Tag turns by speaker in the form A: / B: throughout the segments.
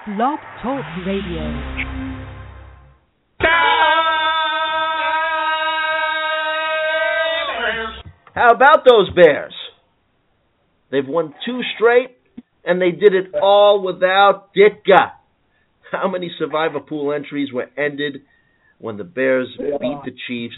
A: Blog Talk Radio.
B: How about those Bears? They've won 2 straight, and they did it all without Ditka. How many survivor pool entries were ended when the Bears beat the Chiefs?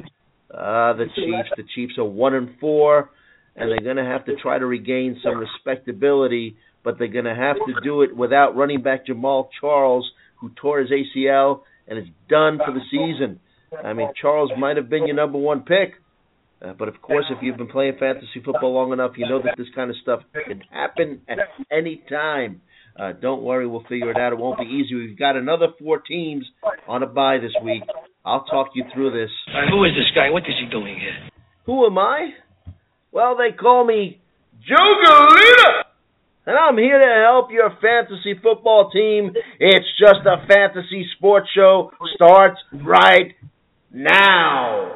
B: The Chiefs are 1-4, and they're going to have to try to regain some respectability, but they're going to have to do it without running back Jamal Charles, who tore his ACL and is done for the season. I mean, Charles might have been your number 1 pick, but of course, if you've been playing fantasy football long enough, you know that this kind of stuff can happen at any time. Don't worry, we'll figure it out. It won't be easy. We've got another 4 teams on a bye this week. I'll talk you through this.
C: Who is this guy? What is he doing here?
B: Who am I? Well, they call me Joe Galita, and I'm here to help your fantasy football team. It's just a fantasy sports show. Starts right now.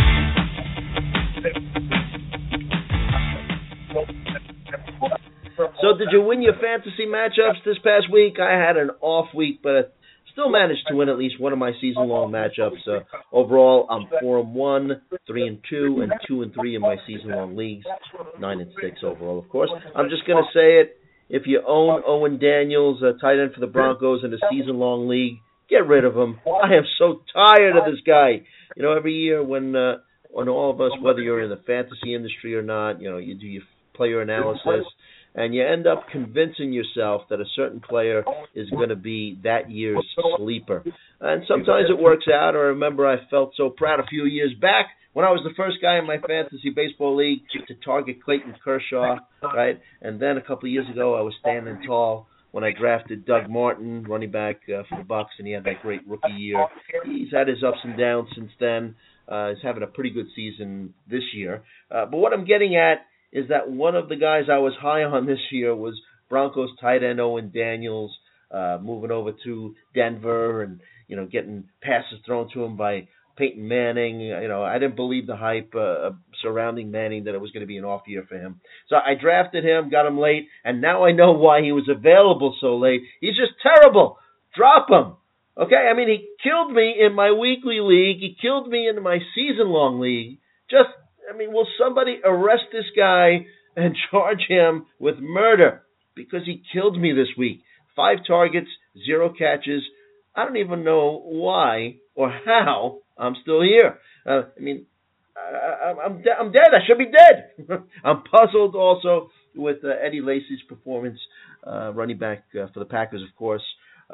B: So did you win your fantasy matchups this past week? I had an off week, but I still managed to win at least one of my season-long matchups. Overall, I'm 4-1, 3-2, and 2-3 in my season-long leagues. 9-6 overall, of course. I'm just going to say it. If you own Owen Daniels, a tight end for the Broncos in a season-long league, get rid of him. I am so tired of this guy. You know, every year when all of us, whether you're in the fantasy industry or not, you know, you do your player analysis, and you end up convincing yourself that a certain player is going to be that year's sleeper. And sometimes it works out. I remember I felt so proud a few years back when I was the first guy in my fantasy baseball league to target Clayton Kershaw, right? And then a couple of years ago, I was standing tall when I drafted Doug Martin, running back for the Bucs, and he had that great rookie year. He's had his ups and downs since then. He's having a pretty good season this year. But what I'm getting at is that one of the guys I was high on this year was Broncos tight end Owen Daniels, moving over to Denver and, you know, getting passes thrown to him by Peyton Manning. You know, I didn't believe the hype surrounding Manning that it was going to be an off year for him. So I drafted him, got him late, and now I know why he was available so late. He's just terrible. Drop him. Okay? I mean, he killed me in my weekly league. He killed me in my season-long league. Will somebody arrest this guy and charge him with murder? Because he killed me this week. 5 targets, 0 catches. I don't even know why or how I'm still here. I'm dead. I should be dead. I'm puzzled also with Eddie Lacy's performance, running back for the Packers, of course.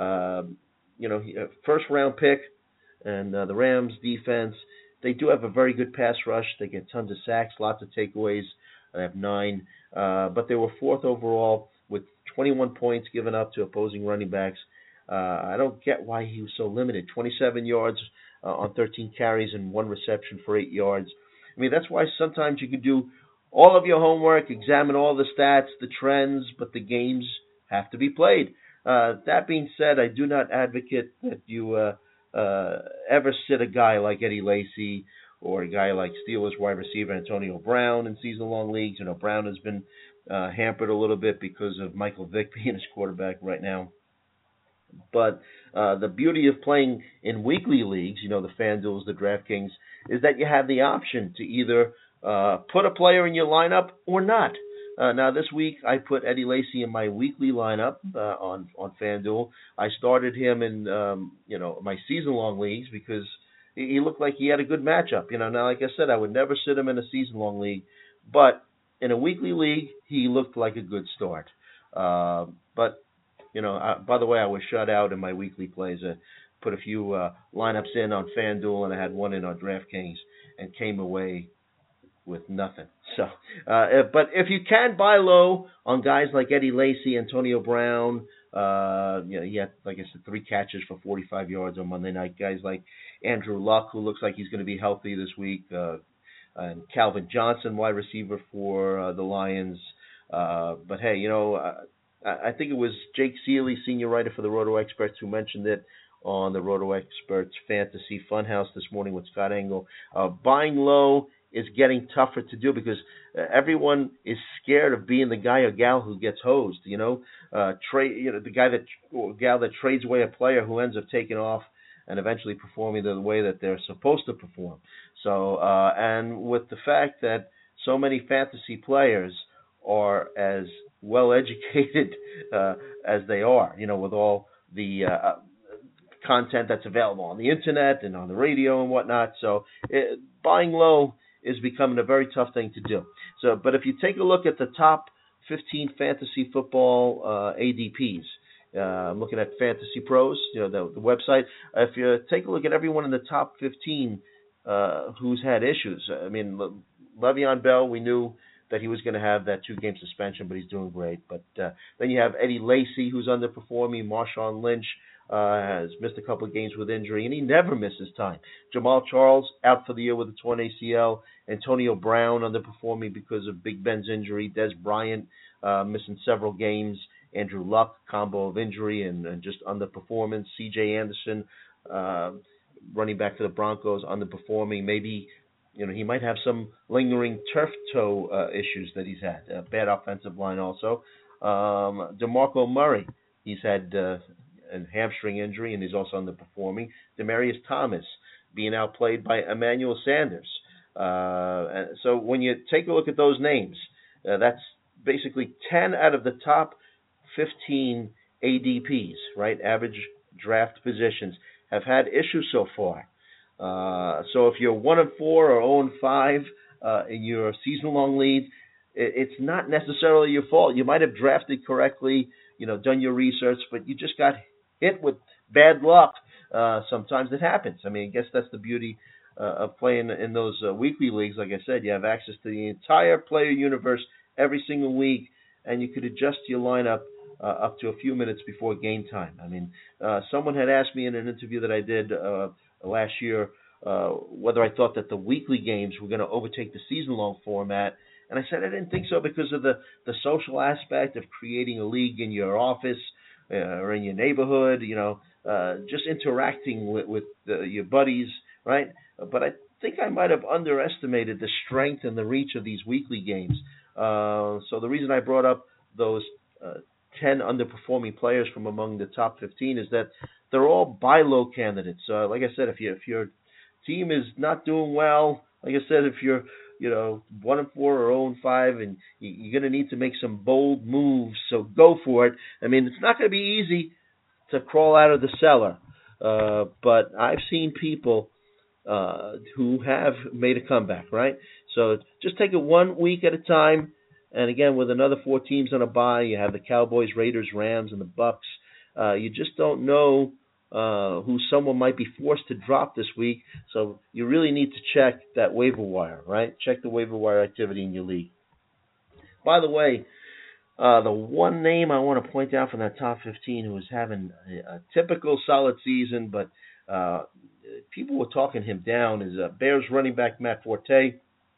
B: First-round pick, and the Rams defense, they do have a very good pass rush. They get tons of sacks, lots of takeaways. They have 9. But they were 4th overall with 21 points given up to opposing running backs. I don't get why he was so limited. 27 yards on 13 carries and 1 reception for 8 yards. I mean, that's why sometimes you can do all of your homework, examine all the stats, the trends, but the games have to be played. That being said, I do not advocate that you ever sit a guy like Eddie Lacy or a guy like Steelers wide receiver Antonio Brown in season-long leagues. You know, Brown has been hampered a little bit because of Michael Vick being his quarterback right now. But the beauty of playing in weekly leagues, you know, the FanDuels, the DraftKings, is that you have the option to either put a player in your lineup or not. Now, this week, I put Eddie Lacy in my weekly lineup on FanDuel. I started him in, my season-long leagues because he looked like he had a good matchup. You know, now, like I said, I would never sit him in a season-long league. But in a weekly league, he looked like a good start. But, by the way, I was shut out in my weekly plays. I put a few lineups in on FanDuel, and I had one in on DraftKings and came away with nothing. So, but if you can buy low on guys like Eddie Lacy, Antonio Brown, he had, like I said, 3 catches for 45 yards on Monday night. Guys like Andrew Luck, who looks like he's going to be healthy this week, and Calvin Johnson, wide receiver for the Lions. But hey, I think it was Jake Seeley, senior writer for the Roto Experts, who mentioned it on the Roto Experts Fantasy Funhouse this morning with Scott Engel. Buying low is getting tougher to do because everyone is scared of being the guy or gal who gets hosed. The guy that or gal that trades away a player who ends up taking off and eventually performing the way that they're supposed to perform. So, and with the fact that so many fantasy players are as well educated as they are, with all the content that's available on the internet and on the radio and whatnot. So, buying low is becoming a very tough thing to do. So, but if you take a look at the top 15 fantasy football ADPs, I'm looking at Fantasy Pros, the website. If you take a look at everyone in the top 15 who's had issues, I mean, Le'Veon Bell, we knew that he was going to have that 2-game suspension, but he's doing great. But then you have Eddie Lacy, who's underperforming. Marshawn Lynch has missed a couple of games with injury, and he never misses time. Jamal Charles out for the year with a torn ACL. Antonio Brown underperforming because of Big Ben's injury. Des Bryant missing several games. Andrew Luck, combo of injury and just underperformance. C.J. Anderson, running back for the Broncos, underperforming. Maybe he might have some lingering turf toe issues that he's had. A bad offensive line also. DeMarco Murray, he's had a hamstring injury and he's also underperforming. Demaryius Thomas being outplayed by Emmanuel Sanders. So when you take a look at those names, that's basically 10 out of the top 15 ADPs, right? Average draft positions have had issues so far. So if you're 1-4 or 0-5 in your season-long lead, it's not necessarily your fault. You might have drafted correctly, done your research, but you just got hit with bad luck. Sometimes it happens. I mean, I guess that's the beauty of playing in those weekly leagues. Like I said, you have access to the entire player universe every single week, and you could adjust your lineup up to a few minutes before game time. I mean, someone had asked me in an interview that I did last year whether I thought that the weekly games were going to overtake the season-long format, and I said I didn't think so because of the social aspect of creating a league in your office or in your neighborhood, just interacting with your buddies, right? But I think I might have underestimated the strength and the reach of these weekly games. So the reason I brought up those 10 underperforming players from among the top 15 is that they're all buy low candidates. Like I said, if your team is not doing well, like I said, if you're 1-4 or 0-5, and you're going to need to make some bold moves, so go for it. I mean, it's not going to be easy to crawl out of the cellar, but I've seen people who have made a comeback, right? So just take it 1 week at a time. And again, with another 4 teams on a bye, you have the Cowboys, Raiders, Rams, and the Bucks. You just don't know who someone might be forced to drop this week. So you really need to check that waiver wire, right? Check the waiver wire activity in your league. By the way, the one name I want to point out from that top 15 who is having a typical solid season, but people were talking him down, is Bears running back Matt Forte.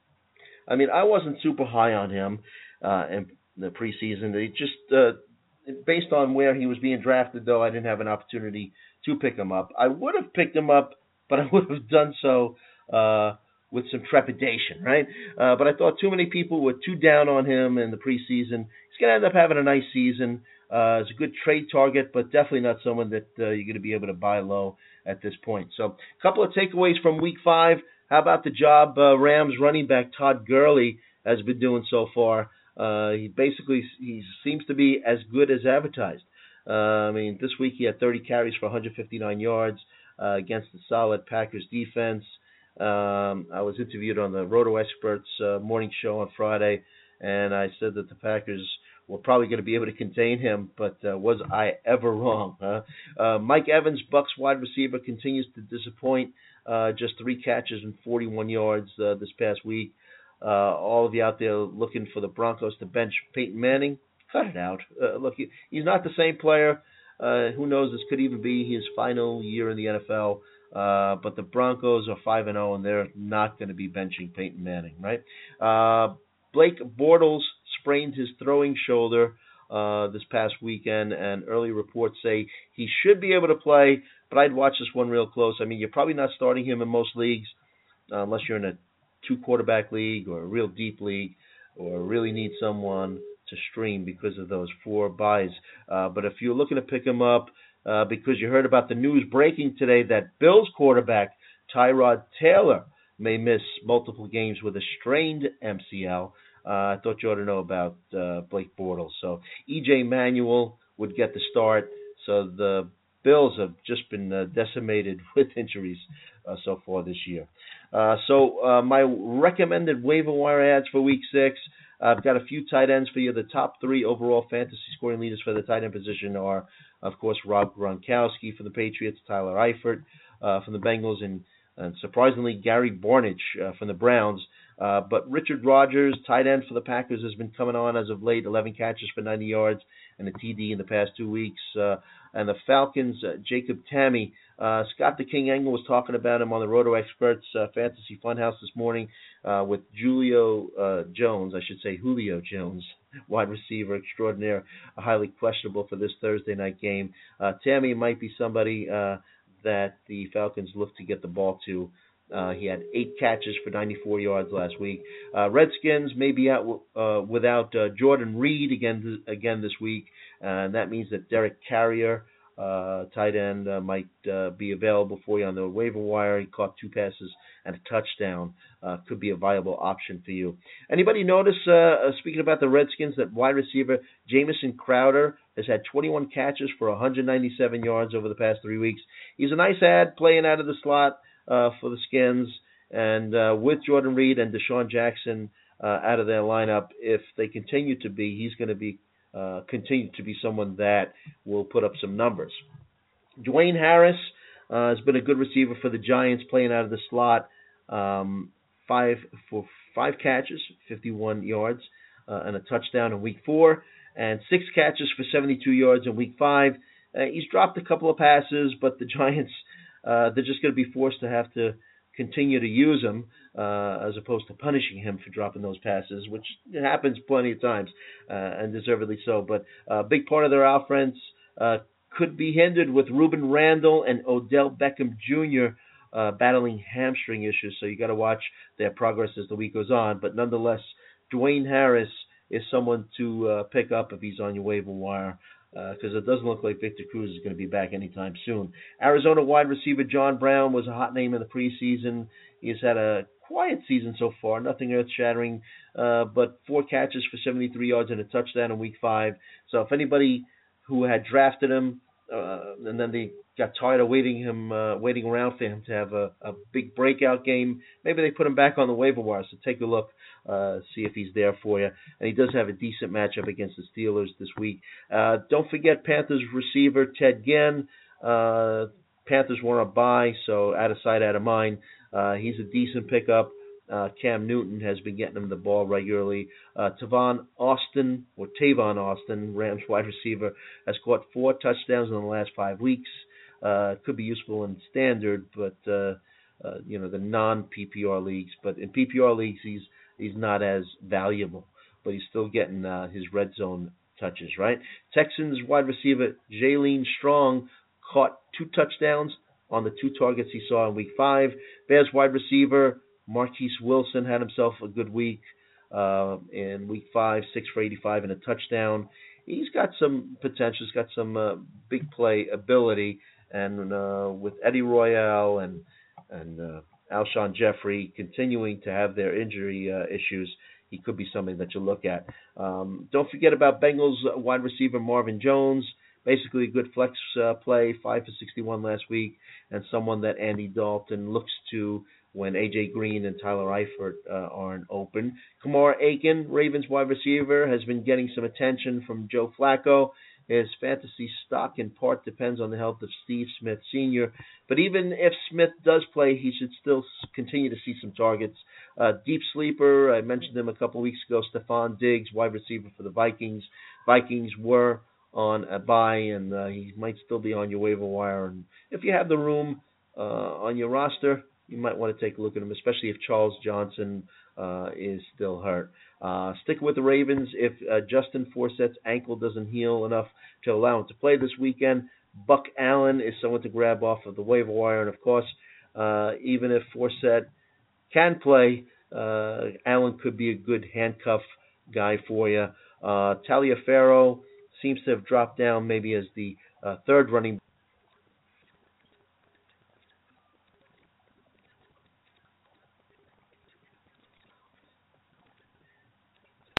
B: I mean, I wasn't super high on him in the preseason. It just based on where he was being drafted, though, I didn't have an opportunity to pick him up. I would have picked him up, but I would have done so with some trepidation, right? But I thought too many people were too down on him in the preseason. He's going to end up having a nice season. It's a good trade target, but definitely not someone that you're going to be able to buy low at this point. So a couple of takeaways from Week 5. How about the job Rams running back Todd Gurley has been doing so far? He seems to be as good as advertised. I mean, this week he had 30 carries for 159 yards against the solid Packers defense. I was interviewed on the Roto Experts morning show on Friday, and I said that the Packers were probably going to be able to contain him, but was I ever wrong? Mike Evans, Bucs wide receiver, continues to disappoint. Just 3 catches and 41 yards this past week. All of you out there looking for the Broncos to bench Peyton Manning, cut it out. Look, he's not the same player. Who knows, this could even be his final year in the NFL. But the Broncos are 5-0, and they're not going to be benching Peyton Manning, right? Blake Bortles sprained his throwing shoulder this past weekend, and early reports say he should be able to play, but I'd watch this one real close. I mean, you're probably not starting him in most leagues unless you're in a two-quarterback league or a real deep league or really need someone to stream because of those 4 buys. But if you're looking to pick him up because you heard about the news breaking today that Bills quarterback Tyrod Taylor may miss multiple games with a strained MCL, I thought you ought to know about Blake Bortles. So E.J. Manuel would get the start. So the Bills have just been decimated with injuries so far this year. So my recommended waiver wire ads for Week 6, I've got a few tight ends for you. The top 3 overall fantasy scoring leaders for the tight end position are, of course, Rob Gronkowski from the Patriots, Tyler Eifert from the Bengals, and surprisingly, Gary Barnidge from the Browns. But Richard Rodgers, tight end for the Packers, has been coming on as of late, 11 catches for 90 yards and a TD in the past 2 weeks. And the Falcons, Jacob Tamme. Scott the King Engel was talking about him on the Roto Experts Fantasy Funhouse this morning with Julio Jones, wide receiver extraordinaire, highly questionable for this Thursday night game. Tamme might be somebody that the Falcons look to get the ball to. He had 8 catches for 94 yards last week. Redskins may be out without Jordan Reed again this week, and that means that Derek Carrier, tight end, might be available for you on the waiver wire. He caught 2 passes and a touchdown. Could be a viable option for you. Anybody notice, speaking about the Redskins, that wide receiver Jamison Crowder has had 21 catches for 197 yards over the past 3 weeks. He's a nice ad playing out of the slot for the Skins, and with Jordan Reed and Deshaun Jackson out of their lineup, if they continue to be, he's going to be continue to be someone that will put up some numbers. Dwayne Harris has been a good receiver for the Giants, playing out of the slot, 5 catches, 51 yards, and a touchdown in Week 4, and 6 catches for 72 yards in Week 5. He's dropped a couple of passes, but the Giants, they're just going to be forced to have to continue to use him as opposed to punishing him for dropping those passes, which happens plenty of times, and deservedly so. But a big part of their offense could be hindered with Reuben Randall and Odell Beckham Jr. Battling hamstring issues, so you got to watch their progress as the week goes on. But nonetheless, Dwayne Harris is someone to pick up if he's on your waiver wire, because it doesn't look like Victor Cruz is going to be back anytime soon. Arizona wide receiver John Brown was a hot name in the preseason. He's had a quiet season so far, nothing earth-shattering, but 4 catches for 73 yards and a touchdown in Week 5. So if anybody who had drafted him and then they got tired of waiting around for him to have a big breakout game, maybe they put him back on the waiver wire. So take a look, see if he's there for you. And he does have a decent matchup against the Steelers this week. Don't forget Panthers receiver Ted Ginn. Panthers were on a bye, so out of sight, out of mind. He's a decent pickup. Cam Newton has been getting him the ball regularly. Tavon Austin, Rams wide receiver, has caught 4 touchdowns in the last 5 weeks. Could be useful in standard, but the non-PPR leagues. But in PPR leagues, he's not as valuable, but he's still getting his red zone touches, right? Texans wide receiver Jaylene Strong caught 2 touchdowns on the 2 targets he saw in Week 5. Bears wide receiver Marquise Wilson had himself a good week in Week 5, 6 for 85 and a touchdown. He's got some potential. He's got some big play ability. And with Eddie Royale and Alshon Jeffrey continuing to have their injury issues, he could be something that you look at. Don't forget about Bengals wide receiver Marvin Jones. Basically a good flex play, 5 for 61 last week, and someone that Andy Dalton looks to when A.J. Green and Tyler Eifert aren't open. Kamar Aiken, Ravens wide receiver, has been getting some attention from Joe Flacco. His fantasy stock in part depends on the health of Steve Smith Sr. But even if Smith does play, he should still continue to see some targets. Deep sleeper, I mentioned him a couple weeks ago, Stephon Diggs, wide receiver for the Vikings. Vikings were on a bye, and he might still be on your waiver wire. And if you have the room on your roster, you might want to take a look at him, especially if Charles Johnson is still hurt. Stick with the Ravens. If Justin Forsett's ankle doesn't heal enough to allow him to play this weekend, Buck Allen is someone to grab off of the waiver wire. And, of course, even if Forsett can play, Allen could be a good handcuff guy for you. Taliaferro seems to have dropped down maybe as the third running